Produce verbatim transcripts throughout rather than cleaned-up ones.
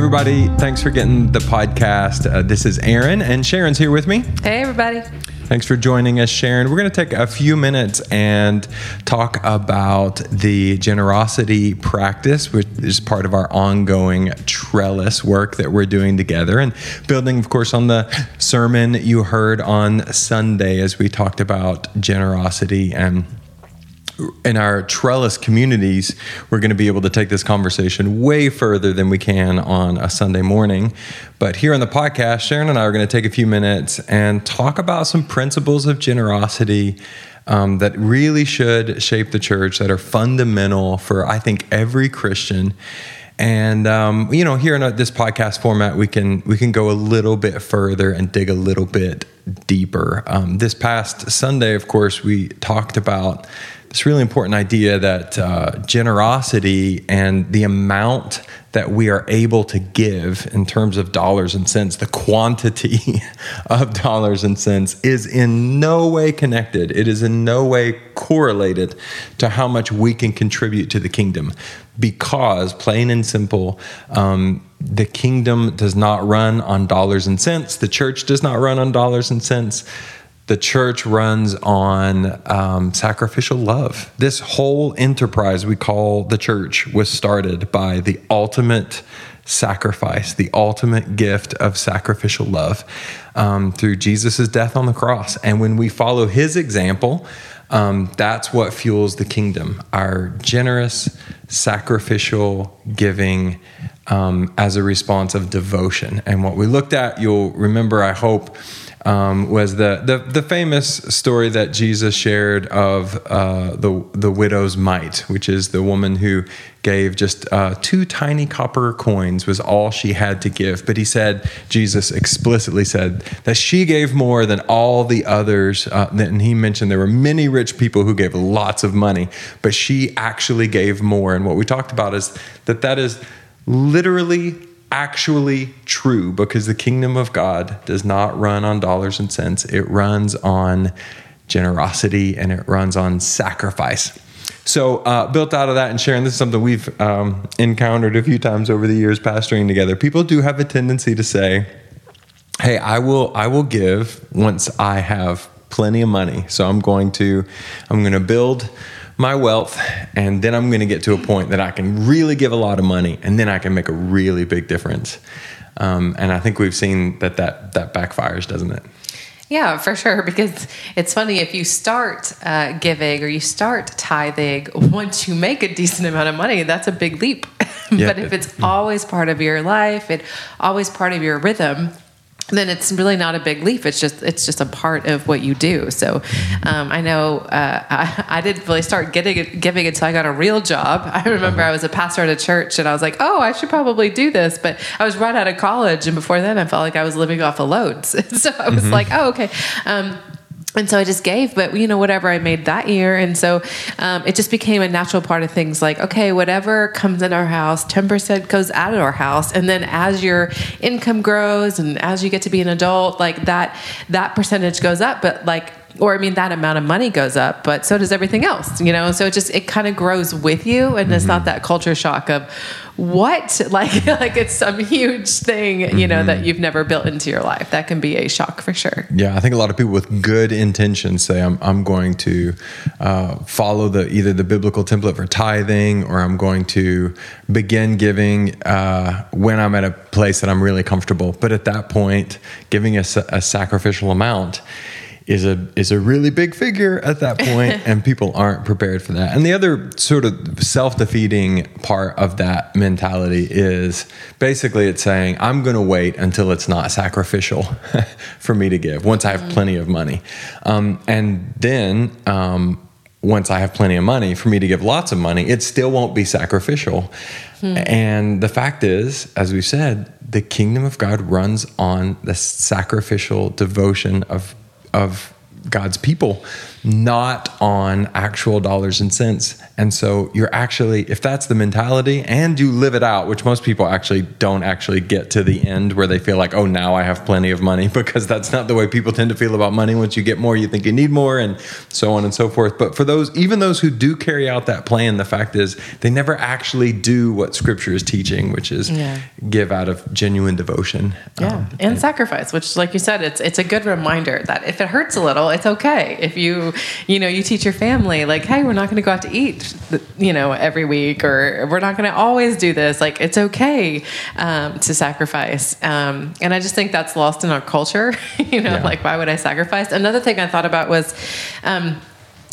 everybody. Thanks for getting the podcast. Uh, this is Aaron, and Sharon's here with me. Hey, everybody. Thanks for joining us, Sharon. We're going to take a few minutes and talk about the generosity practice, which is part of our ongoing trellis work that we're doing together, and building, of course, on the sermon you heard on Sunday as we talked about generosity. And in our trellis communities, we're going to be able to take this conversation way further than we can on a Sunday morning. But here on the podcast, Sharon and I are going to take a few minutes and talk about some principles of generosity um, that really should shape the church, that are fundamental for, I think, every Christian. And, um, you know, here in this podcast format, we can we can go a little bit further and dig a little bit deeper. Um, this past Sunday, of course, we talked about this really important idea that uh, generosity and the amount that we are able to give in terms of dollars and cents, the quantity of dollars and cents, is in no way connected. It is in no way correlated to how much we can contribute to the kingdom. Because, plain and simple, um, the kingdom does not run on dollars and cents. The church does not run on dollars and cents. The church runs on um, sacrificial love. This whole enterprise we call the church was started by the ultimate sacrifice, the ultimate gift of sacrificial love um, through Jesus' death on the cross. And when we follow his example, um, that's what fuels the kingdom, our generous, sacrificial giving um, as a response of devotion. And what we looked at, you'll remember, I hope, Um, was the, the the famous story that Jesus shared of uh, the the widow's mite, which is the woman who gave just uh, two tiny copper coins was all she had to give. But he said, Jesus explicitly said that she gave more than all the others. Uh, and he mentioned there were many rich people who gave lots of money, but she actually gave more. And what we talked about is that that is literally actually true, because the kingdom of God does not run on dollars and cents. It runs on generosity and it runs on sacrifice. So uh, built out of that, and Sharon, this is something we've um, encountered a few times over the years pastoring together. People do have a tendency to say, hey, I will I will give once I have plenty of money. So I'm going to I'm going to build my wealth, and then I'm going to get to a point that I can really give a lot of money, and then I can make a really big difference. Um, and I think we've seen that that, that backfires, doesn't it? Yeah, for sure. Because it's funny, if you start uh, giving or you start tithing, once you make a decent amount of money, that's a big leap. Yeah. But if it's always part of your life, it always part of your rhythm, then it's really not a big leap. It's just it's just a part of what you do. So um, I know uh, I, I didn't really start getting giving until I got a real job. I remember I was a pastor at a church, and I was like, oh, I should probably do this. But I was right out of college, and before then I felt like I was living off of loads. So I was mm-hmm. like, oh, okay. Um, And so I just gave, but you know, whatever I made that year. And so um, it just became a natural part of things, like, okay, whatever comes in our house, ten percent goes out of our house. And then as your income grows and as you get to be an adult, like that, that percentage goes up, but like, or I mean, that amount of money goes up, but so does everything else, you know? So it just, it kind of grows with you. And mm-hmm. it's not that culture shock of what, like, like it's some huge thing, you know, mm-hmm. that you've never built into your life. That can be a shock for sure. Yeah. I think a lot of people with good intentions say, I'm, I'm going to uh, follow the, either the biblical template for tithing, or I'm going to begin giving uh, when I'm at a place that I'm really comfortable. But at that point, giving a, a sacrificial amount is a is a really big figure at that point, and people aren't prepared for that. And the other sort of self-defeating part of that mentality is basically it's saying, I'm going to wait until it's not sacrificial for me to give, once I have mm-hmm. plenty of money. Um, and then um, once I have plenty of money, for me to give lots of money, it still won't be sacrificial. Hmm. And the fact is, as we said, the kingdom of God runs on the sacrificial devotion of of God's people. not on actual dollars and cents. And so you're actually, if that's the mentality and you live it out, which most people actually don't actually get to the end where they feel like, oh, now I have plenty of money, because that's not the way people tend to feel about money. Once you get more, you think you need more, and so on and so forth. But for those, even those who do carry out that plan, the fact is they never actually do what Scripture is teaching, which is yeah. give out of genuine devotion. Yeah, um, and, and sacrifice, which, like you said, it's it's a good reminder that if it hurts a little, it's okay. If you, you know, you teach your family, like, hey, we're not going to go out to eat, you know, every week, or we're not going to always do this. Like, it's okay um, to sacrifice. Um, and I just think that's lost in our culture. you know, yeah. like, why would I sacrifice? Another thing I thought about was, um,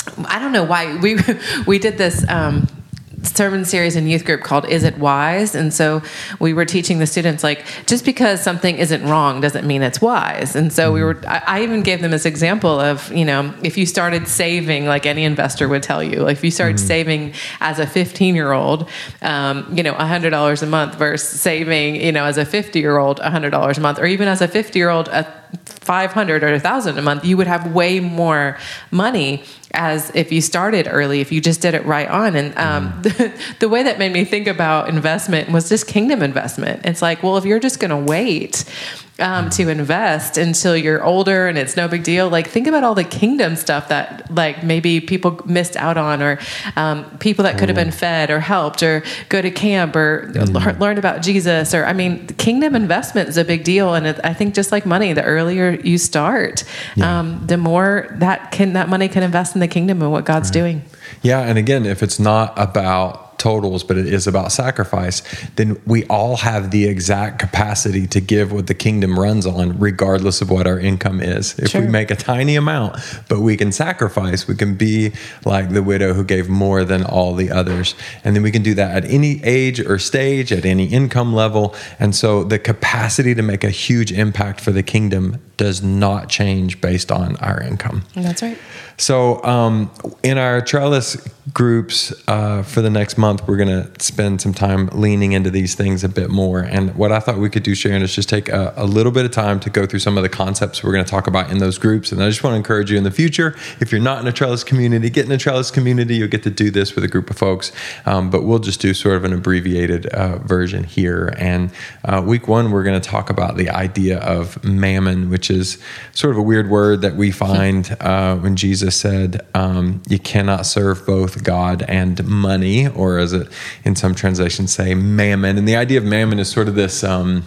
I don't know why we we did this. Um, sermon series in youth group called Is It Wise? And so we were teaching the students, like, just because something isn't wrong doesn't mean it's wise. And so we were, I, I even gave them this example of, you know, if you started saving, like any investor would tell you, like if you started mm-hmm. saving as a fifteen year old, um, you know, a hundred dollars a month versus saving, you know, as a fifty year old, a hundred dollars a month, or even as a fifty year old, a five hundred or a thousand a month, you would have way more money as if you started early, if you just did it right on. And um, mm. the, the way that made me think about investment was just kingdom investment. It's like, well, if you're just going to wait um, to invest until you're older and it's no big deal, like think about all the kingdom stuff that like maybe people missed out on, or um, people that could have been fed or helped, or go to camp, or mm. learn about Jesus. Or, I mean, kingdom investment is a big deal. And it, I think just like money, the earlier you start, yeah. um, the more that can, that money can invest in the kingdom and what God's right. doing. Yeah. And again, if it's not about totals, but it is about sacrifice, then we all have the exact capacity to give what the kingdom runs on, regardless of what our income is. If sure. we make a tiny amount, but we can sacrifice, we can be like the widow who gave more than all the others. And then we can do that at any age or stage, at any income level. And so the capacity to make a huge impact for the kingdom does not change based on our income. That's right. So um, in our Trellis groups uh, for the next month, we're going to spend some time leaning into these things a bit more. And what I thought we could do, Sharon, is just take a, a little bit of time to go through some of the concepts we're going to talk about in those groups. And I just want to encourage you in the future, if you're not in a Trellis community, get in a Trellis community. You'll get to do this with a group of folks. Um, but we'll just do sort of an abbreviated uh, version here. And uh, week one, we're going to talk about the idea of mammon, which is sort of a weird word that we find uh, when Jesus said, um, you cannot serve both God and money, or as it in some translations say, mammon. And the idea of mammon is sort of this um,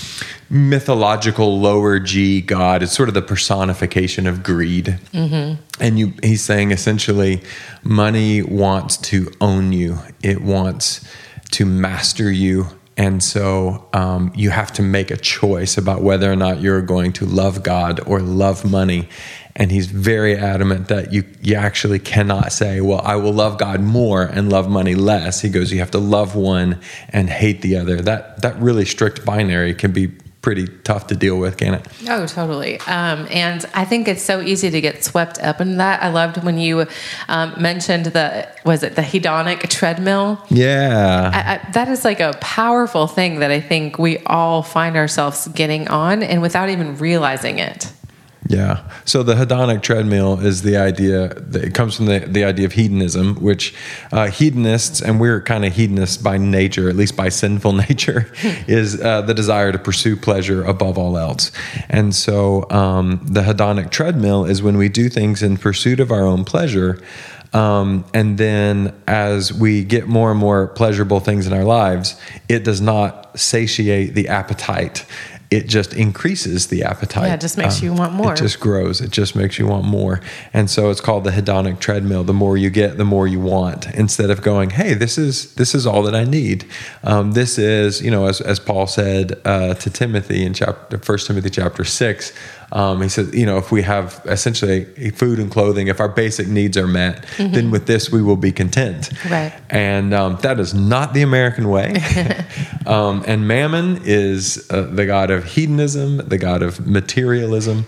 mythological lower G God. It's sort of the personification of greed. Mm-hmm. And you, he's saying essentially, money wants to own you. It wants to master you. And so um, you have to make a choice about whether or not you're going to love God or love money. And he's very adamant that you, you actually cannot say, well, I will love God more and love money less. He goes, you have to love one and hate the other. That that really strict binary can be pretty tough to deal with, can it? Oh, totally. Um, and I think it's so easy to get swept up in that. I loved when you um, mentioned the, was it the hedonic treadmill? Yeah. I, I, that is like a powerful thing that I think we all find ourselves getting on, and without even realizing it. Yeah. So the hedonic treadmill is the idea that it comes from the, the idea of hedonism, which uh, hedonists, and we're kind of hedonists by nature, at least by sinful nature, is uh, the desire to pursue pleasure above all else. And so um, the hedonic treadmill is when we do things in pursuit of our own pleasure. Um, and then as we get more and more pleasurable things in our lives, it does not satiate the appetite. It just increases the appetite. Yeah, it just makes um, you want more. It just grows. It just makes you want more. And so it's called the hedonic treadmill. The more you get, the more you want. Instead of going, hey, this is this is all that I need. Um, this is, you know, as as Paul said uh, to Timothy in chapter First Timothy chapter six. Um, he said, you know, if we have essentially food and clothing, if our basic needs are met, mm-hmm. then with this we will be content. Right. And um, that is not the American way. um, and Mammon is uh, the god of hedonism, the god of materialism.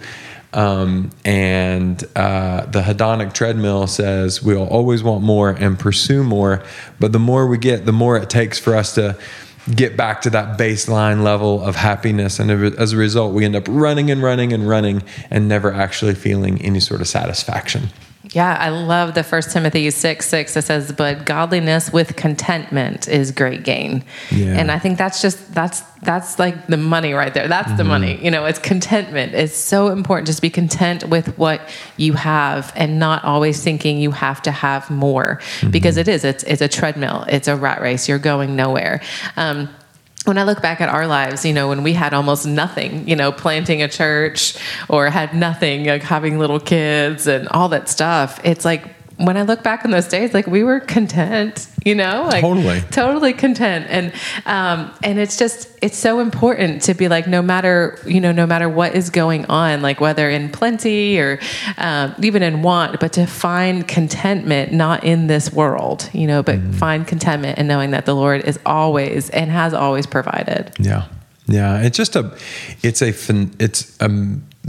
Um, and uh, the hedonic treadmill says we'll always want more and pursue more. But the more we get, the more it takes for us to get back to that baseline level of happiness. And as a result, we end up running and running and running and never actually feeling any sort of satisfaction. Yeah, I love the First Timothy six six that says, but godliness with contentment is great gain. Yeah. And I think that's just, that's, that's like the money right there. That's mm-hmm. the money, you know, it's contentment. It's so important. Just be content with what you have and not always thinking you have to have more mm-hmm. because it is, it's, it's a treadmill. It's a rat race. You're going nowhere. Um, When I look back at our lives, you know, when we had almost nothing, you know, planting a church or had nothing, like having little kids and all that stuff, it's like, when I look back on those days, like we were content, you know, like totally, totally content. And, um, and it's just, it's so important to be like, no matter, you know, no matter what is going on, like whether in plenty or, um, even in want, but to find contentment, not in this world, you know, but mm-hmm. find contentment in knowing that the Lord is always and has always provided. Yeah. Yeah. It's just a, it's a, it's a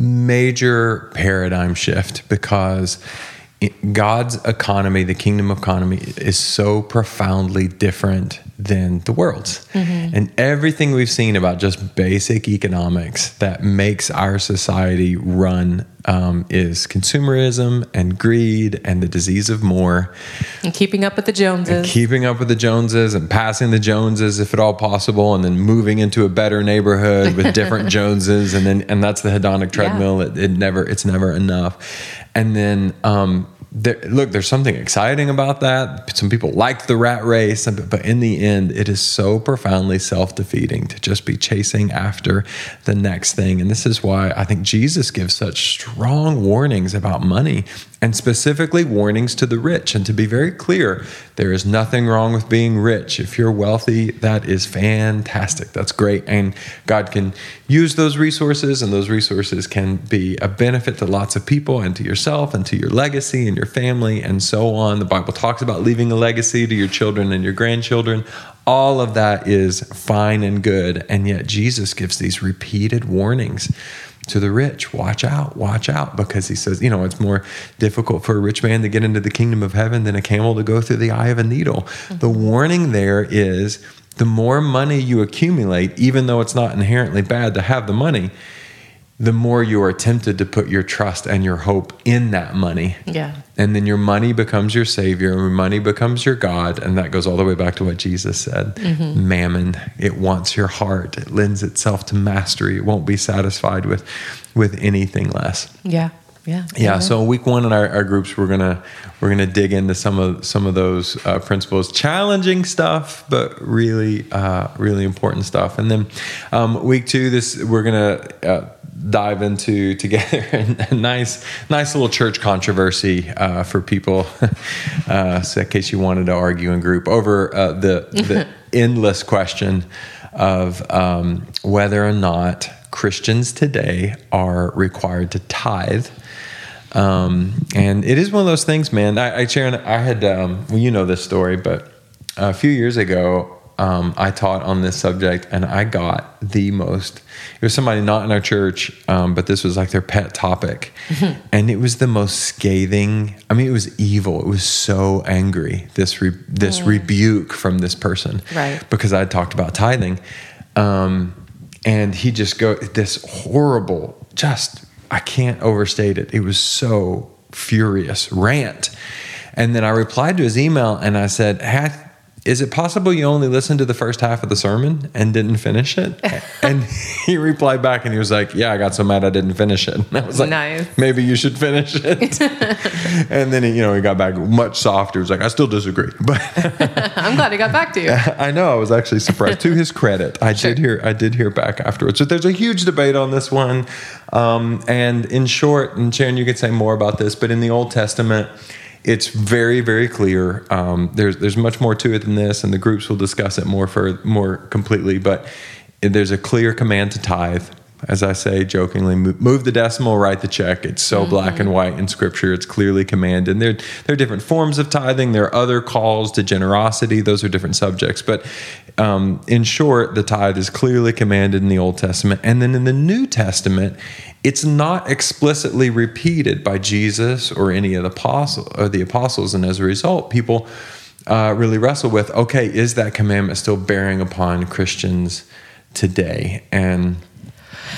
major paradigm shift because God's economy, the kingdom economy, is so profoundly different than the world's. Mm-hmm. And everything we've seen about just basic economics that makes our society run um, is consumerism and greed and the disease of more. And keeping up with the Joneses. And keeping up with the Joneses and passing the Joneses if at all possible, and then moving into a better neighborhood with different Joneses. And then and that's the hedonic treadmill. Yeah. It, it never it's never enough. And then, um, there, look, there's something exciting about that. Some people like the rat race, but in the end, it is so profoundly self-defeating to just be chasing after the next thing. And this is why I think Jesus gives such strong warnings about money, and specifically warnings to the rich. And to be very clear, there is nothing wrong with being rich. If you're wealthy, that is fantastic. That's great. And God can use those resources, and those resources can be a benefit to lots of people and to yourself and to your legacy and your family and so on. The Bible talks about leaving a legacy to your children and your grandchildren. All of that is fine and good. And yet Jesus gives these repeated warnings to the rich. Watch out, watch out, because he says, you know, it's more difficult for a rich man to get into the kingdom of heaven than a camel to go through the eye of a needle. Mm-hmm. The warning there is the more money you accumulate, even though it's not inherently bad to have the money, the more you are tempted to put your trust and your hope in that money. Yeah. And then your money becomes your savior, and your money becomes your God. And that goes all the way back to what Jesus said. Mm-hmm. Mammon, it wants your heart. It lends itself to mastery. It won't be satisfied with, with anything less. Yeah. Yeah. Yeah. yeah. So week one in our, our groups, we're gonna we're gonna dig into some of some of those uh, principles, challenging stuff, but really uh, really important stuff. And then um, week two, this we're gonna uh, dive into together a nice nice little church controversy uh, for people. uh, so in case you wanted to argue in group over uh, the the endless question of um, whether or not Christians today are required to tithe. Um, and it is one of those things, man. I, I Sharon, I had, um, well, you know this story, but a few years ago, um, I taught on this subject, and I got the most, it was somebody not in our church, um, but this was like their pet topic. Mm-hmm. And it was the most scathing. I mean, it was evil. It was so angry, this, re, this mm. rebuke from this person, right? Because I had talked about tithing. Um, and he just go, this horrible, just, I can't overstate it. It was so furious rant. And then I replied to his email and I said, hey, is it possible you only listened to the first half of the sermon and didn't finish it? And he replied back and he was like, yeah, I got so mad I didn't finish it. And I was like, nice. Maybe you should finish it. And then he, you know, he got back much softer. He was like, I still disagree. But I'm glad he got back to you. I know. I was actually surprised. To his credit, I sure. did hear I did hear back afterwards. So there's a huge debate on this one. Um, and in short, and Sharon, you could say more about this, but in the Old Testament, it's very, very clear. Um, there's there's much more to it than this, and the groups will discuss it more for more completely. But there's a clear command to tithe. As I say jokingly, move the decimal, write the check. It's so mm-hmm. black and white in Scripture. It's clearly commanded. And there, there are different forms of tithing. There are other calls to generosity. Those are different subjects. But um, in short, the tithe is clearly commanded in the Old Testament. And then in the New Testament, it's not explicitly repeated by Jesus or any of the apostle or the apostles. And as a result, people uh, really wrestle with, okay, is that commandment still bearing upon Christians today? And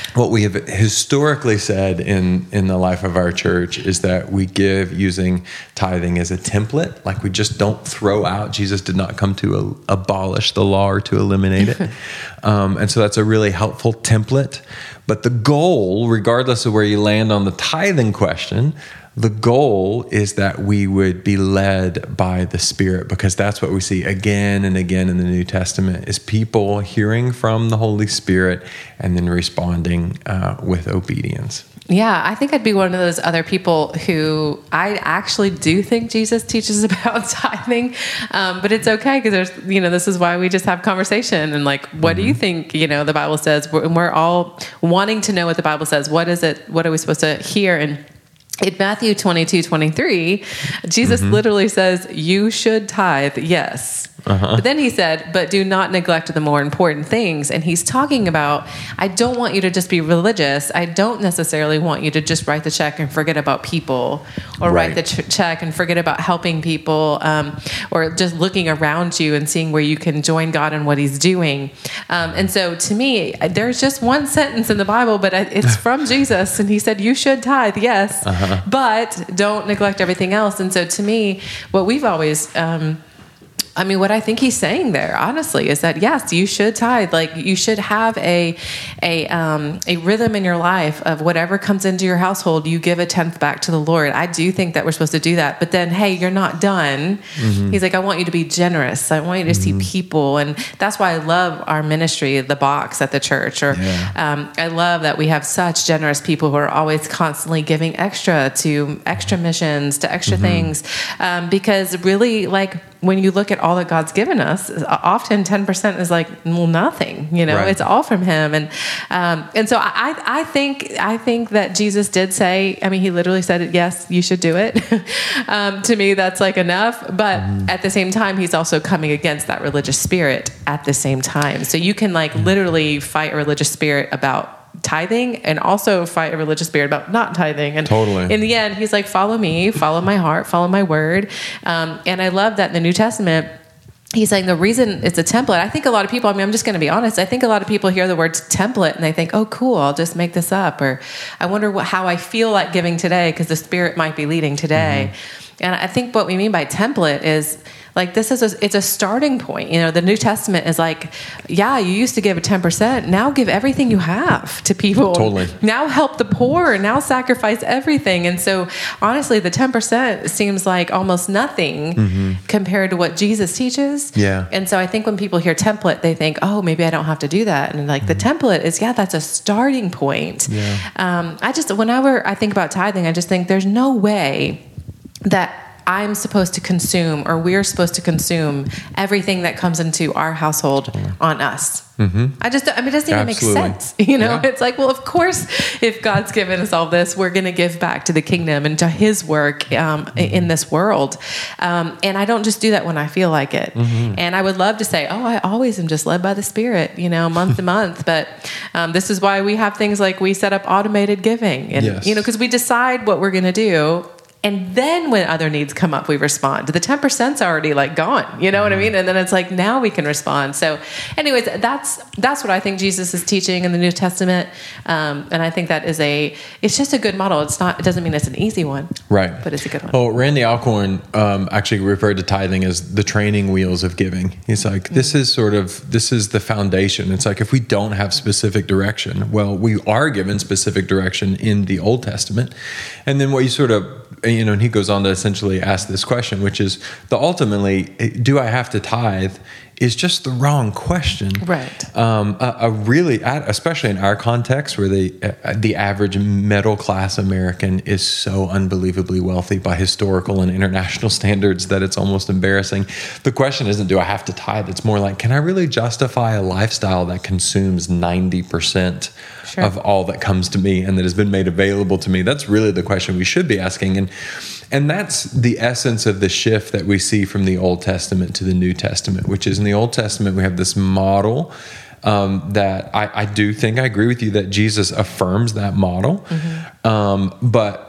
what we have historically said in, in the life of our church is that we give using tithing as a template. Like we just don't throw out. Jesus did not come to a, abolish the law or to eliminate it. um, and so that's a really helpful template. But the goal, regardless of where you land on the tithing question, the goal is that we would be led by the Spirit, because that's what we see again and again in the New Testament is people hearing from the Holy Spirit and then responding uh, with obedience. Yeah, I think I'd be one of those other people who I actually do think Jesus teaches about tithing, um, but it's okay because there's, you know, this is why we just have conversation and like, what mm-hmm. do you think, you know, the Bible says? We're, we're all wanting to know what the Bible says. What is it? What are we supposed to hear? And in Matthew twenty-two, twenty-three, Jesus mm-hmm. literally says, you should tithe, yes. Uh-huh. But then he said, but do not neglect the more important things. And he's talking about, I don't want you to just be religious. I don't necessarily want you to just write the check and forget about people, or right. write the ch- check and forget about helping people, um, or just looking around you and seeing where you can join God in what he's doing. Um, and so to me, there's just one sentence in the Bible, but it's from Jesus. And he said, you should tithe, yes, uh-huh. but don't neglect everything else. And so to me, what we've always, um, I mean, what I think he's saying there, honestly, is that yes, you should tithe. Like you should have a a um, a rhythm in your life of whatever comes into your household, you give a tenth back to the Lord. I do think that we're supposed to do that. But then, hey, you're not done. Mm-hmm. He's like, I want you to be generous. I want you to mm-hmm. see people, and that's why I love our ministry, the box at the church. Or yeah. um, I love that we have such generous people who are always constantly giving extra to extra missions, to extra mm-hmm. things, um, because really, like, when you look at all that God's given us, often ten percent is like, well, nothing, you know, right. It's all from him. And, um, and so I, I think, I think that Jesus did say, I mean, he literally said it, yes, you should do it. um, to me, that's like enough. But mm-hmm. at the same time, he's also coming against that religious spirit at the same time. So you can like mm-hmm. literally fight a religious spirit about tithing and also fight a religious spirit about not tithing. And totally. In the end, he's like, follow me, follow my heart, follow my word. Um, and I love that in the New Testament, he's saying the reason it's a template. I think a lot of people, I mean, I'm just going to be honest. I think a lot of people hear the word template and they think, oh, cool, I'll just make this up. Or I wonder what, how I feel like giving today because the Spirit might be leading today. Mm-hmm. And I think what we mean by template is like, this is a, it's a starting point. You know, the New Testament is like, yeah, you used to give a ten percent. Now give everything you have to people. Totally. Now help the poor. Now sacrifice everything. And so honestly, the ten percent seems like almost nothing mm-hmm. compared to what Jesus teaches. Yeah. And so I think when people hear template, they think, oh, maybe I don't have to do that. And like mm-hmm. the template is, yeah, that's a starting point. Yeah. Um, I just, whenever I think about tithing, I just think there's no way that I'm supposed to consume, or we're supposed to consume everything that comes into our household on us. Mm-hmm. I just, I mean, it doesn't even Absolutely. make sense. You know, yeah. It's like, well, of course, if God's given us all this, we're going to give back to the kingdom and to his work um, mm-hmm. in this world. Um, and I don't just do that when I feel like it. Mm-hmm. And I would love to say, oh, I always am just led by the Spirit, you know, month to month. But um, this is why we have things like we set up automated giving and, yes. you know, because we decide what we're going to do. And then when other needs come up, we respond. The ten percent's already like gone, you know what I mean? And then it's like, now we can respond. So anyways, that's, that's what I think Jesus is teaching in the New Testament. Um, and I think that is a, it's just a good model. It's not, it doesn't mean it's an easy one. Right. But it's a good one. Well, Randy Alcorn um, actually referred to tithing as the training wheels of giving. He's like, mm-hmm. this is sort of, this is the foundation. It's like, if we don't have specific direction, well, we are given specific direction in the Old Testament. And then what you sort of, you know, and he goes on to essentially ask this question, which is the ultimately, do I have to tithe, is just the wrong question. Right. Um, a, a really, especially in our context where the, the average middle class American is so unbelievably wealthy by historical and international standards that it's almost embarrassing. The question isn't, do I have to tithe? It's more like, can I really justify a lifestyle that consumes ninety percent Sure. of all that comes to me and that has been made available to me? That's really the question we should be asking. And and that's the essence of the shift that we see from the Old Testament to the New Testament, which is in the Old Testament, we have this model um, that I, I do think I agree with you that Jesus affirms that model. Mm-hmm. Um, but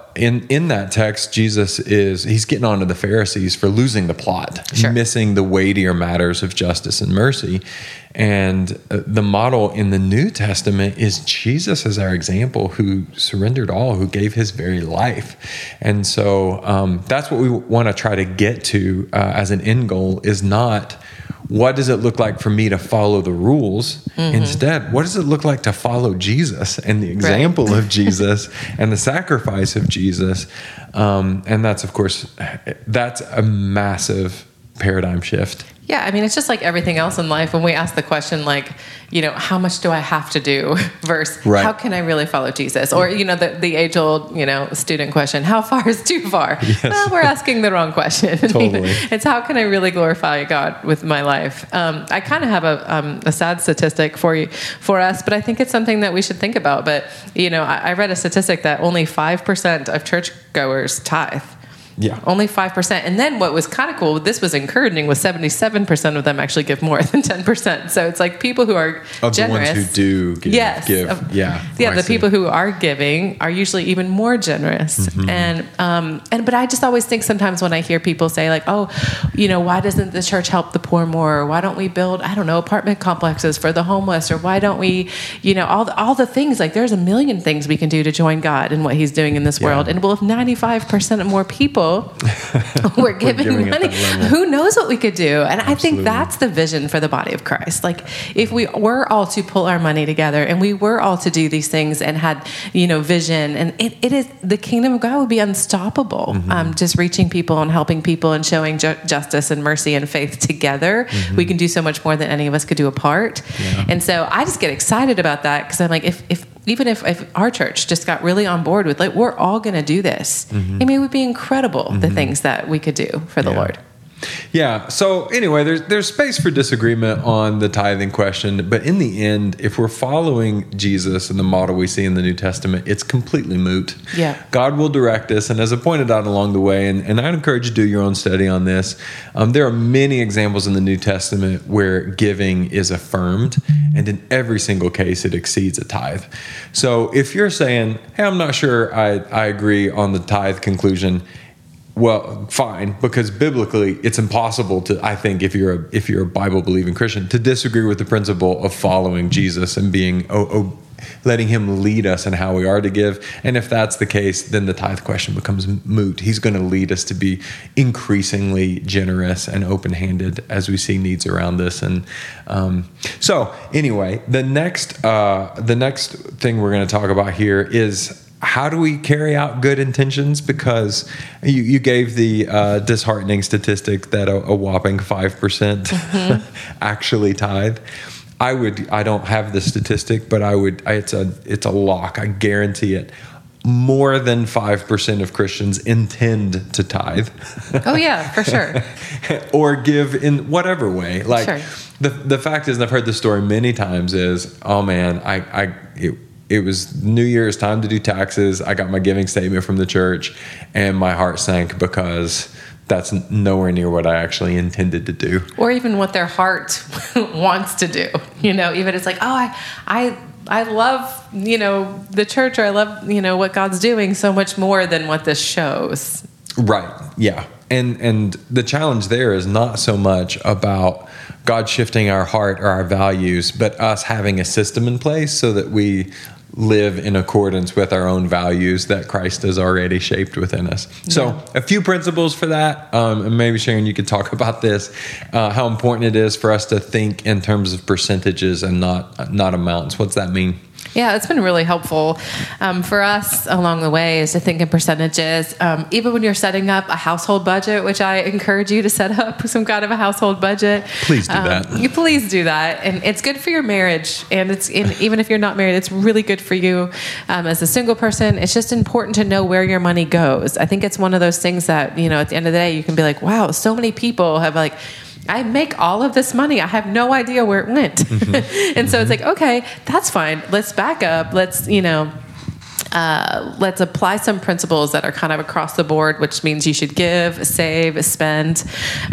in, in that text, Jesus is, he's getting on to the Pharisees for losing the plot, Sure. missing the weightier matters of justice and mercy. And uh, the model in the New Testament is Jesus as our example, who surrendered all, who gave his very life. And so um, that's what we want to try to get to uh, as an end goal, is not what does it look like for me to follow the rules? Mm-hmm. Instead, what does it look like to follow Jesus and the example right. of Jesus and the sacrifice of Jesus? Um, and that's, of course, that's a massive paradigm shift. Yeah, I mean, it's just like everything else in life. When we ask the question, like, you know, how much do I have to do versus right. how can I really follow Jesus? Or, you know, the, the age-old, you know, student question, how far is too far? Yes. Well, we're asking the wrong question. Totally. It's how can I really glorify God with my life? Um, I kind of have a, um, a sad statistic for you, for us, but I think it's something that we should think about. But, you know, I, I read a statistic that only five percent of churchgoers tithe. Yeah. Only five percent. And then what was kind of cool, this was encouraging, was seventy-seven percent of them actually give more than ten percent. So it's like people who are of generous. The ones who do give. Yes. give. Of, yeah. Yeah. The people who are giving are usually even more generous. Mm-hmm. And, um, and, but I just always think sometimes when I hear people say like, oh, you know, why doesn't the church help the poor more? Or why don't we build, I don't know, apartment complexes for the homeless? Or why don't we, you know, all the, all the things, like there's a million things we can do to join God in what he's doing in this yeah. world. And well, if ninety-five percent of more people we're giving, we're giving money, who knows what we could do? And Absolutely. I think that's the vision for the body of Christ. Like if we were all to pull our money together and we were all to do these things and had, you know, vision, and it, it is, the kingdom of God would be unstoppable. Mm-hmm. Um, just reaching people and helping people and showing ju- justice and mercy and faith together. Mm-hmm. We can do so much more than any of us could do apart. Yeah. And so I just get excited about that, because I'm like, if, if, even if, if our church just got really on board with like, we're all going to do this. Mm-hmm. I mean, it would be incredible, mm-hmm. the things that we could do for the yeah. Lord. Yeah. So anyway, there's there's space for disagreement on the tithing question, but in the end, if we're following Jesus and the model we see in the New Testament, it's completely moot. Yeah. God will direct us, and as I pointed out along the way, and, and I'd encourage you to do your own study on this, um, there are many examples in the New Testament where giving is affirmed, and in every single case, it exceeds a tithe. So if you're saying, hey, I'm not sure I, I agree on the tithe conclusion, well, fine, because biblically it's impossible to, I think, if you're a if you're a Bible believing Christian, to disagree with the principle of following Jesus and being oh, oh, letting him lead us in how we are to give. And if that's the case, then the tithe question becomes moot. He's going to lead us to be increasingly generous and open-handed as we see needs around this. And um, so, anyway, the next uh, the next thing we're going to talk about here is, how do we carry out good intentions? Because you, you gave the uh, disheartening statistic that a, a whopping five percent mm-hmm. actually tithe. I would, I don't have the statistic, but I would, I, it's a, it's a lock. I guarantee it. More than five percent of Christians intend to tithe. Oh yeah, for sure. Or give in whatever way. Like sure. the, the fact is, and I've heard this story many times, is, oh man, I, I, it, It was New Year's, time to do taxes. I got my giving statement from the church, and my heart sank because that's nowhere near what I actually intended to do. Or even what their heart wants to do. You know, even it's like, oh, I, I, I love, you know, the church, or I love, you know, what God's doing so much more than what this shows. Right. Yeah. And and the challenge there is not so much about God shifting our heart or our values, but us having a system in place so that we live in accordance with our own values that Christ has already shaped within us. So yeah. a few principles for that. Um, and maybe Sharon, you could talk about this, uh, how important it is for us to think in terms of percentages and not, not amounts. What's that mean? Yeah, it's been really helpful um, for us along the way, is to think in percentages. Um, even when you're setting up a household budget, which I encourage you to set up some kind of a household budget. Please do um, that. You please do that. And it's good for your marriage. And it's and even if you're not married, it's really good for you um, as a single person. It's just important to know where your money goes. I think it's one of those things that, you know, at the end of the day, you can be like, wow, so many people have like, I make all of this money. I have no idea where it went. Mm-hmm. And so mm-hmm. it's like, okay, that's fine. Let's back up. Let's, you know, Uh, let's apply some principles that are kind of across the board, which means you should give, save, spend.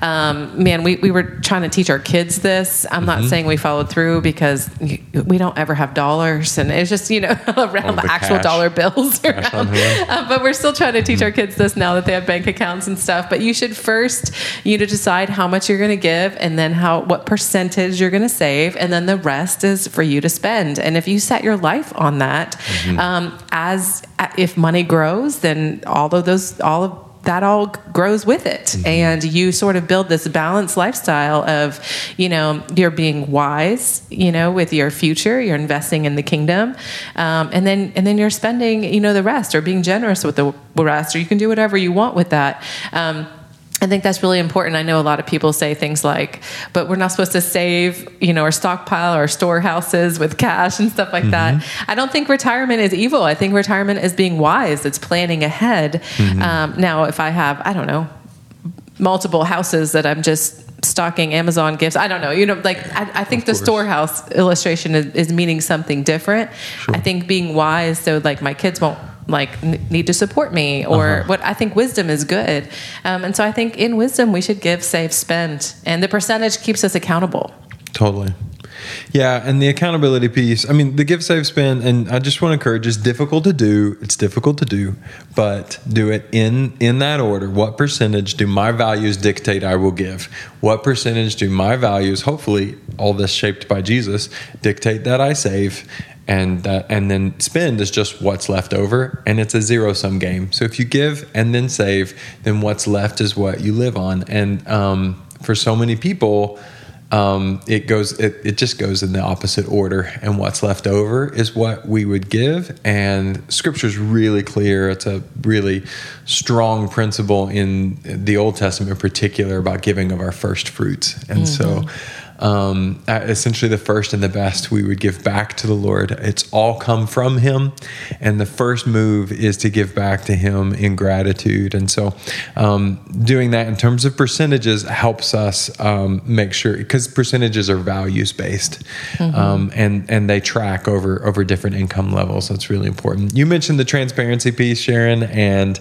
Um, man, we, we were trying to teach our kids this. I'm mm-hmm. not saying we followed through because we don't ever have dollars, and it's just, you know, around the actual cash. dollar bills. Around. Uh, but we're still trying to teach mm-hmm. our kids this now that they have bank accounts and stuff. But you should first, you know, decide how much you're going to give, and then how what percentage you're going to save, and then the rest is for you to spend. And if you set your life on that, mm-hmm. um, as if money grows, then all of those, all of that all grows with it. Mm-hmm. And you sort of build this balanced lifestyle of, you know, you're being wise, you know, with your future, you're investing in the kingdom. Um, and then, and then you're spending, you know, the rest, or being generous with the rest, or you can do whatever you want with that. Um, I think that's really important. I know a lot of people say things like, but we're not supposed to save, you know, or stockpile or store houses with cash and stuff like mm-hmm. that. I don't think retirement is evil. I think retirement is being wise. It's planning ahead. Mm-hmm. Um, now, if I have, I don't know, multiple houses that I'm just stocking Amazon gifts, I don't know, you know, like, I, I think the storehouse illustration is, is meaning something different. Sure. I think being wise, so like my kids won't like n- need to support me, or uh-huh. what I think wisdom is good. Um, and so I think in wisdom, we should give, save, spend, and the percentage keeps us accountable. Totally. Yeah. And the accountability piece, I mean, the give, save, spend, and I just want to encourage, it's difficult to do. It's difficult to do, but do it in, in that order. What percentage do my values dictate I will give? What percentage do my values, hopefully all this shaped by Jesus, dictate that I save? And uh, and then spend is just what's left over, and it's a zero-sum game. So if you give and then save, then what's left is what you live on. And um, for so many people, um, it goes it, it just goes in the opposite order. And what's left over is what we would give. And Scripture's really clear. It's a really strong principle in the Old Testament in particular about giving of our first fruits. And mm-hmm. so Um, essentially the first and the best we would give back to the Lord. It's all come from Him, and the first move is to give back to Him in gratitude. And so um, doing that in terms of percentages helps us um, make sure, because percentages are values based, mm-hmm. um, and and they track over over different income levels. That's really important. You mentioned the transparency piece, Sharon, and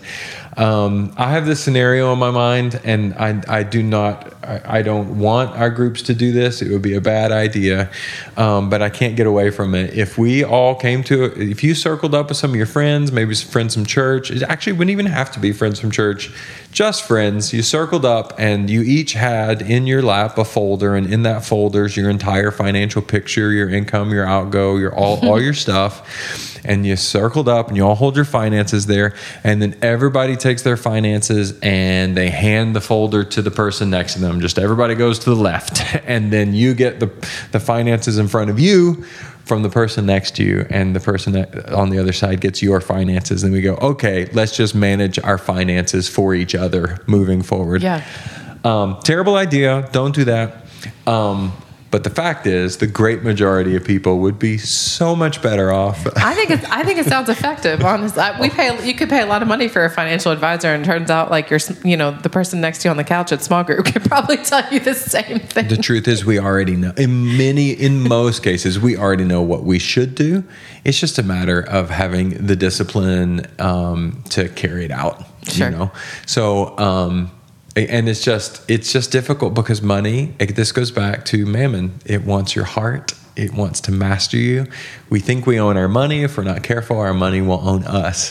Um, I have this scenario in my mind, and I, I do not, I, I don't want our groups to do this. It would be a bad idea, um, but I can't get away from it. If we all came to, if you circled up with some of your friends, maybe some friends from church, it actually wouldn't even have to be friends from church, just friends. You circled up and you each had in your lap a folder, and in that folder is your entire financial picture, your income, your outgo, your all, all your stuff. And you circled up and you all hold your finances there. And then everybody takes their finances and they hand the folder to the person next to them. Just everybody goes to the left. And then you get the, the finances in front of you from the person next to you. And the person that on the other side gets your finances. And we go, okay, let's just manage our finances for each other moving forward. Yeah. Um, terrible idea. Don't do that. Um, But the fact is, the great majority of people would be so much better off. I think it's, I think it sounds effective. Honestly, we pay. You could pay a lot of money for a financial advisor, and it turns out like you're, you know, the person next to you on the couch at small group could probably tell you the same thing. The truth is, we already know. In many, in most cases, we already know what we should do. It's just a matter of having the discipline um, to carry it out. Sure. You know, so. Um, And it's just it's just difficult because money, this goes back to mammon. It wants your heart. It wants to master you. We think we own our money. If we're not careful, our money will own us.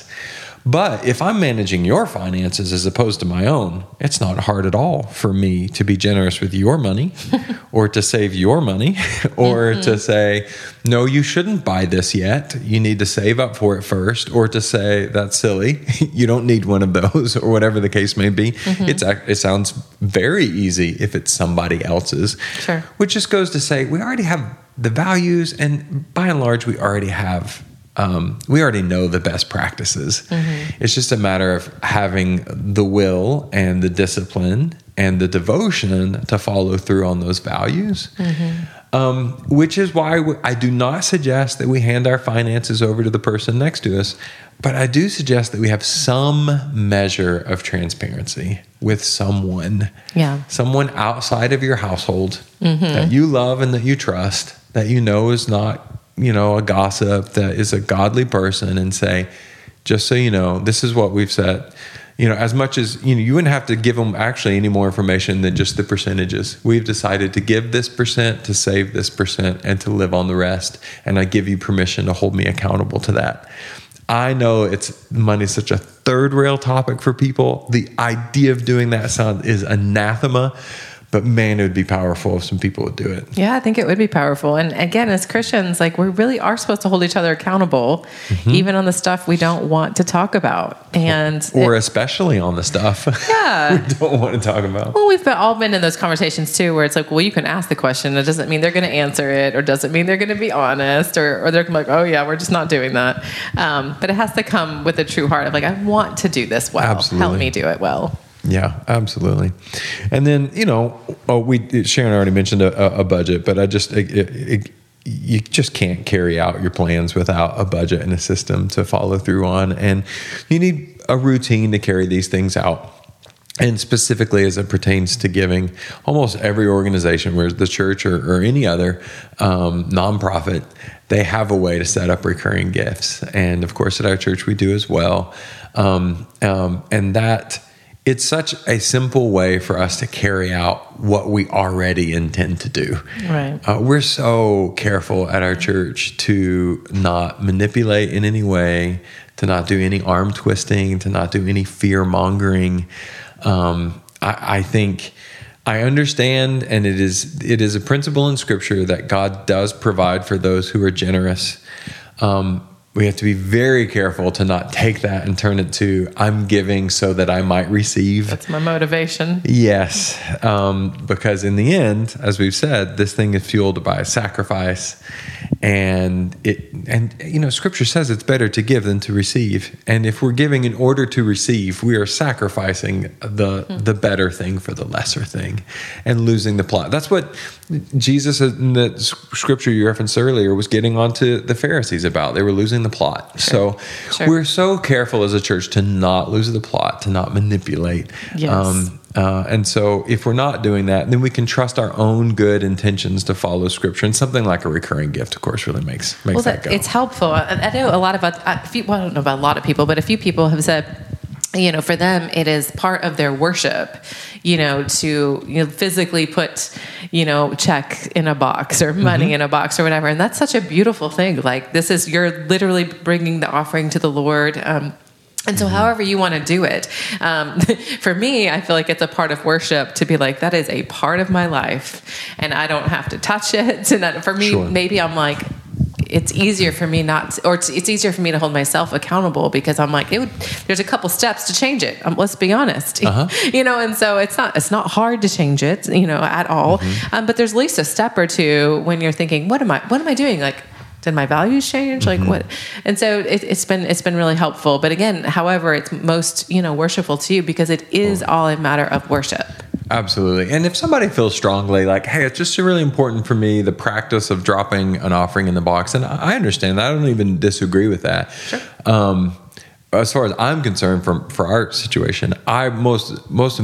But if I'm managing your finances as opposed to my own, it's not hard at all for me to be generous with your money or to save your money or mm-hmm. to say, no, you shouldn't buy this yet. You need to save up for it first, or to say, that's silly. You don't need one of those, or whatever the case may be. Mm-hmm. It's It sounds very easy if it's somebody else's, sure. which just goes to say we already have the values, and by and large, we already have Um, we already know the best practices. Mm-hmm. It's just a matter of having the will and the discipline and the devotion to follow through on those values. Mm-hmm. Um, which is why I do not suggest that we hand our finances over to the person next to us, but I do suggest that we have some measure of transparency with someone, yeah, someone outside of your household mm-hmm. that you love and that you trust, that you know is not, you know, a gossip, that is a godly person, and say, just so you know, this is what we've set. You know, as much as, you know, you wouldn't have to give them actually any more information than just the percentages. We've decided to give this percent, to save this percent, and to live on the rest. And I give you permission to hold me accountable to that. I know it's money is such a third rail topic for people. The idea of doing that sound is anathema. But man, it would be powerful if some people would do it. Yeah, I think it would be powerful. And again, as Christians, like we really are supposed to hold each other accountable, mm-hmm. even on the stuff we don't want to talk about. And or it, especially on the stuff yeah. we don't want to talk about. Well, we've been, all been in those conversations too, where it's like, well, you can ask the question. It doesn't mean they're going to answer it, or doesn't mean they're going to be honest, or, or they're like, oh yeah, we're just not doing that. Um, but it has to come with a true heart of like, I want to do this well. Absolutely. Help me do it well. Yeah, absolutely. And then, you know, oh, we Sharon already mentioned a, a budget, but I just, it, it, you just can't carry out your plans without a budget and a system to follow through on. And you need a routine to carry these things out. And specifically as it pertains to giving, almost every organization, whereas the church or, or any other um, nonprofit, they have a way to set up recurring gifts. And of course, at our church, we do as well. Um, um, and that... It's such a simple way for us to carry out what we already intend to do. Right. Uh, we're so careful at our church to not manipulate in any way, to not do any arm twisting, to not do any fear mongering. Um, I, I think I understand, and it is it is a principle in Scripture that God does provide for those who are generous. Um, We have to be very careful to not take that and turn it to, I'm giving so that I might receive. That's my motivation. Yes. Um, because in the end, as we've said, this thing is fueled by sacrifice. And, it, and you know, Scripture says it's better to give than to receive. And if we're giving in order to receive, we are sacrificing the, mm-hmm. the better thing for the lesser thing and losing the plot. That's what Jesus in the Scripture you referenced earlier was getting onto the Pharisees about. They were losing the plot. Sure. So sure. We're so careful as a church to not lose the plot, to not manipulate. Yes. Um, uh, and so if we're not doing that, then we can trust our own good intentions to follow Scripture. And something like a recurring gift, of course, really makes, makes well, that, that go. It's helpful. I, I know a lot of, a few, well, I don't know about a lot of people, but a few people have said, you know, for them, it is part of their worship, you know, to you know, physically put, you know, check in a box or money mm-hmm. in a box or whatever. And that's such a beautiful thing. Like this is, you're literally bringing the offering to the Lord. Um, and so however you want to do it, um, for me, I feel like it's a part of worship to be like, that is a part of my life and I don't have to touch it. And that, for me, sure. maybe I'm like, it's easier for me not to, or it's, it's easier for me to hold myself accountable because I'm like, it would, there's a couple steps to change it. Um, let's be honest, uh-huh. you know? And so it's not, it's not hard to change it, you know, at all. Mm-hmm. Um, but there's at least a step or two when you're thinking, what am I, what am I doing? Like, did my values change? Like mm-hmm. what? And so it, it's been, it's been really helpful. But again, however, it's most, you know, worshipful to you because it is oh. all a matter of worship. Absolutely. And if somebody feels strongly like, hey, it's just really important for me, the practice of dropping an offering in the box. And I understand that. I don't even disagree with that. Sure. Um, as far as I'm concerned for, for our situation, I most, most,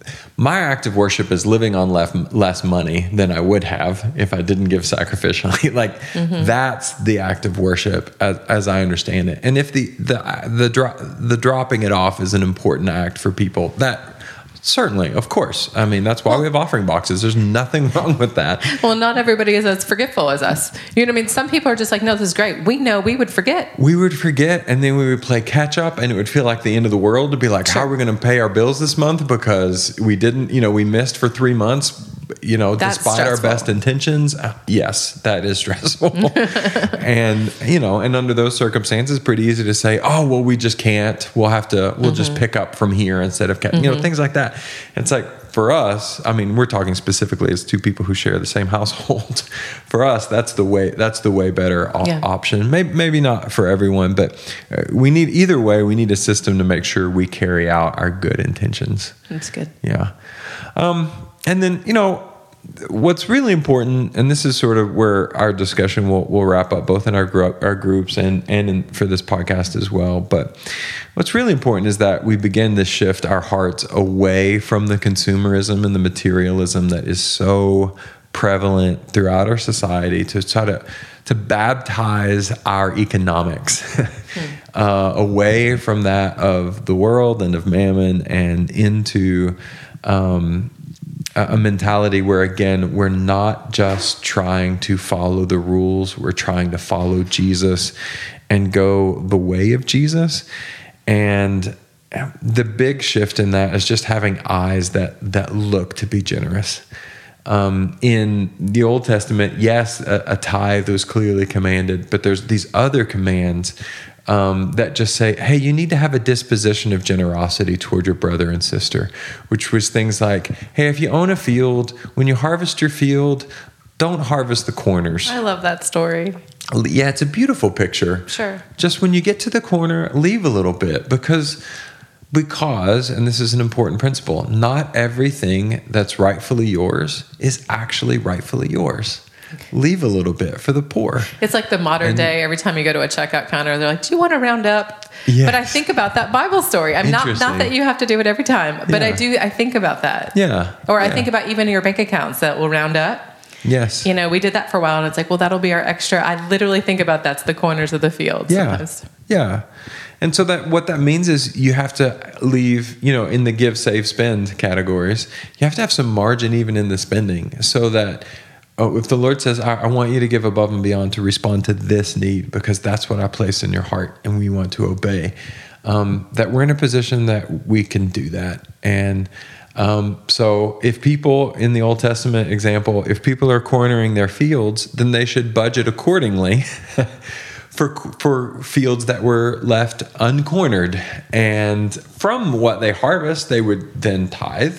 my act of worship is living on less, less money than I would have if I didn't give sacrificially. Like mm-hmm. that's the act of worship as, as I understand it. And if the, the, the, dro- the dropping it off is an important act for people, that certainly, of course. I mean, that's why well, we have offering boxes. There's nothing wrong with that. Well, not everybody is as forgetful as us. You know what I mean? Some people are just like, no, this is great. We know we would forget. We would forget, and then we would play catch up, and it would feel like the end of the world to be like, sure. how are we going to pay our bills this month? Because we didn't, you know, we missed for three months, you know, That's despite stressful. Our best intentions. Uh, yes, that is stressful. And, you know, and under those circumstances, pretty easy to say, oh, well, we just can't. We'll have to, we'll mm-hmm. just pick up from here instead of, mm-hmm. you know, things like that. It's like for us, I mean, we're talking specifically as two people who share the same household. For us, that's the way, that's the way better op- yeah. option. Maybe, maybe not for everyone, but we need, either way, we need a system to make sure we carry out our good intentions. That's good. Yeah. Um, and then, you know, what's really important, and this is sort of where our discussion will, will wrap up, both in our gr- our groups and and in, for this podcast as well. But what's really important is that we begin to shift our hearts away from the consumerism and the materialism that is so prevalent throughout our society to try to to baptize our economics. hmm. uh, away from that of the world and of mammon and into um, a mentality where, again, we're not just trying to follow the rules, we're trying to follow Jesus and go the way of Jesus. And the big shift in that is just having eyes that that look to be generous. Um, in the Old Testament, yes, a, a tithe was clearly commanded, but there's these other commands um, that just say, hey, you need to have a disposition of generosity toward your brother and sister, which was things like, hey, if you own a field, when you harvest your field, don't harvest the corners. I love that story. Yeah, it's a beautiful picture. Sure. Just when you get to the corner, leave a little bit because... Because, and this is an important principle, not everything that's rightfully yours is actually rightfully yours. Leave a little bit for the poor. It's like the modern and, day, every time you go to a checkout counter, they're like, do you want to round up? Yes. But I think about that Bible story. I'm not not that you have to do it every time, but yeah. I do, I think about that. Yeah. Or I yeah. think about even your bank accounts that will round up. Yes. You know, we did that for a while and it's like, well, that'll be our extra. I literally think about that's the corners of the field. Yeah. Sometimes. Yeah. And so that what that means is you have to leave, you know, in the give, save, spend categories, you have to have some margin even in the spending so that oh, if the Lord says, I, I want you to give above and beyond to respond to this need because that's what I place in your heart and we want to obey, um, that we're in a position that we can do that. And um, so if people in the Old Testament example, if people are cornering their fields, then they should budget accordingly for for fields that were left uncornered. And from what they harvest, they would then tithe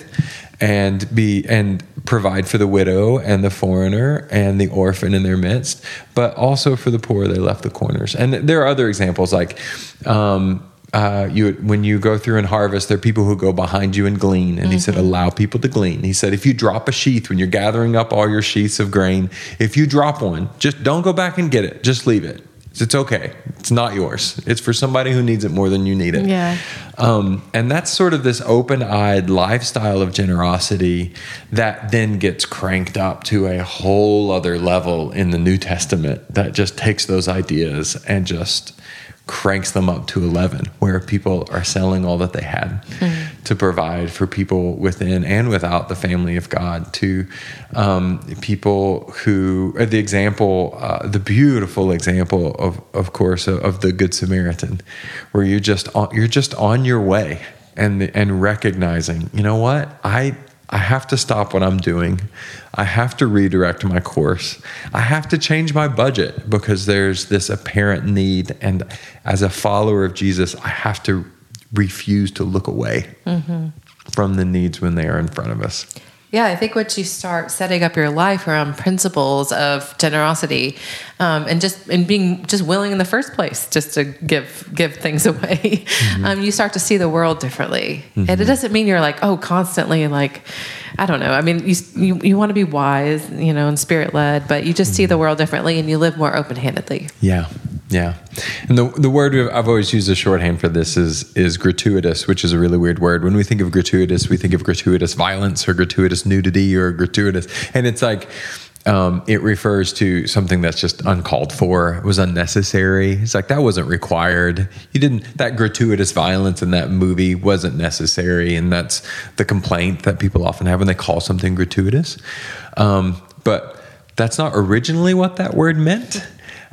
and be and provide for the widow and the foreigner and the orphan in their midst, but also for the poor, they left the corners. And there are other examples like um, uh, you when you go through and harvest, there are people who go behind you and glean. And mm-hmm. he said, allow people to glean. He said, if you drop a sheath when you're gathering up all your sheaths of grain, if you drop one, just don't go back and get it. Just leave it. It's okay. It's not yours. It's for somebody who needs it more than you need it. Yeah. Um, and that's sort of this open-eyed lifestyle of generosity that then gets cranked up to a whole other level in the New Testament that just takes those ideas and just cranks them up to eleven, where people are selling all that they had mm-hmm. to provide for people within and without the family of God, to um, people who are the example, uh, the beautiful example of, of course, of, of the Good Samaritan, where you're just on, you're just on your way and and recognizing, you know what, I. I have to stop what I'm doing. I have to redirect my course. I have to change my budget because there's this apparent need. And as a follower of Jesus, I have to refuse to look away mm-hmm. from the needs when they are in front of us. Yeah, I think once you start setting up your life around principles of generosity, um, and just and being just willing in the first place, just to give give things away, mm-hmm. um, you start to see the world differently. Mm-hmm. And it doesn't mean you're like, oh, constantly like, I don't know. I mean, you you, you want to be wise, you know, and spirit led, but you just mm-hmm. see the world differently, and you live more open handedly. Yeah. Yeah. And the the word I've always used as shorthand for this is is gratuitous, which is a really weird word. When we think of gratuitous, we think of gratuitous violence or gratuitous nudity or gratuitous. And it's like, um, it refers to something that's just uncalled for. It was unnecessary. It's like, that wasn't required. You didn't, that gratuitous violence in that movie wasn't necessary. And that's the complaint that people often have when they call something gratuitous. Um, but that's not originally what that word meant.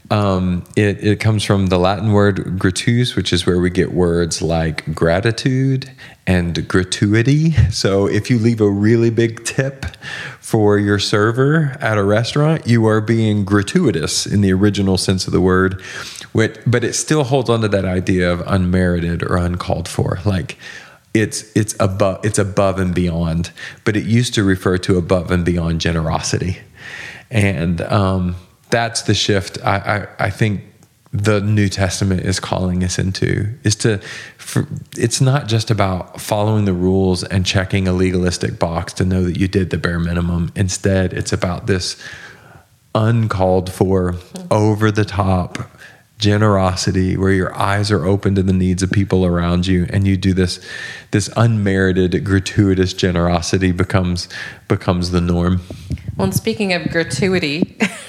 Um, it, it comes from the Latin word gratuus, which is where we get words like gratitude and gratuity. So if you leave a really big tip for your server at a restaurant, you are being gratuitous in the original sense of the word, but it still holds on to that idea of unmerited or uncalled for. Like it's, it's above, it's above and beyond, but it used to refer to above and beyond generosity. And, um, that's the shift I, I, I think the New Testament is calling us into, is to, for, it's not just about following the rules and checking a legalistic box to know that you did the bare minimum. Instead, it's about this uncalled for, over the top generosity where your eyes are open to the needs of people around you, and you do this, this unmerited, gratuitous generosity becomes, becomes the norm. Well, and speaking of gratuity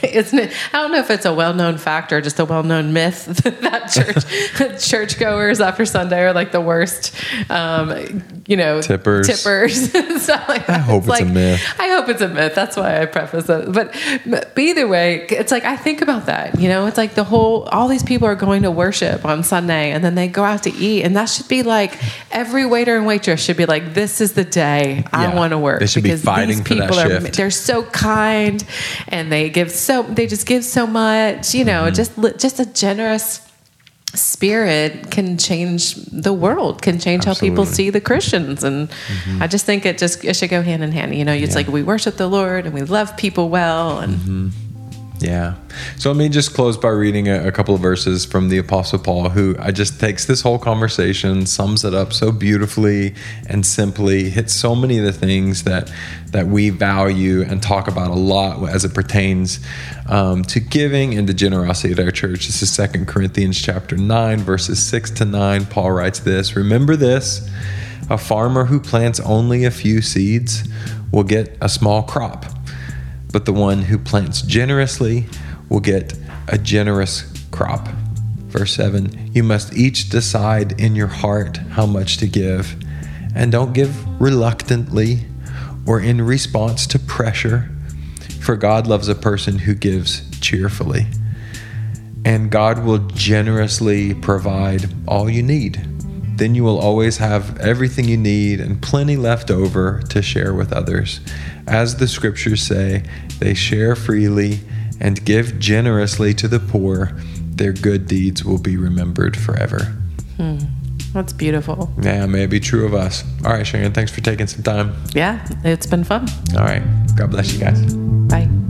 isn't it? I don't know if it's a well-known fact or just a well-known myth that church churchgoers after Sunday are like the worst, um, you know, tippers. Tippers. like I hope it's, like, a myth. I hope it's a myth. That's why I preface it. But, but either way, it's like I think about that. You know, it's like the whole. All these people are going to worship on Sunday, and then they go out to eat, and that should be like every waiter and waitress should be like, "This is the day I Yeah. want to work." They should because be fighting these for people that are shift. they're so kind, and they give so they just give so much. You know, Mm-hmm. just li- just a generous spirit can change the world, can change Absolutely. how people see the Christians. And mm-hmm. I just think it just it should go hand in hand. You know, it's Yeah. like we worship the Lord and we love people well. And mm-hmm. Yeah. So let me just close by reading a, a couple of verses from the Apostle Paul, who I just takes this whole conversation, sums it up so beautifully and simply, hits so many of the things that that we value and talk about a lot as it pertains um, to giving and to generosity at our church. This is Second Corinthians chapter nine, verses six to nine. Paul writes this: "Remember this, a farmer who plants only a few seeds will get a small crop. But the one who plants generously will get a generous crop." Verse seven, "You must each decide in your heart how much to give, and don't give reluctantly or in response to pressure, for God loves a person who gives cheerfully. And God will generously provide all you need. Then you will always have everything you need and plenty left over to share with others. As the scriptures say, they share freely and give generously to the poor. Their good deeds will be remembered forever." Hmm. That's beautiful. Yeah, may it be true of us. All right, Sharon, thanks for taking some time. Yeah, it's been fun. All right. God bless you guys. Bye.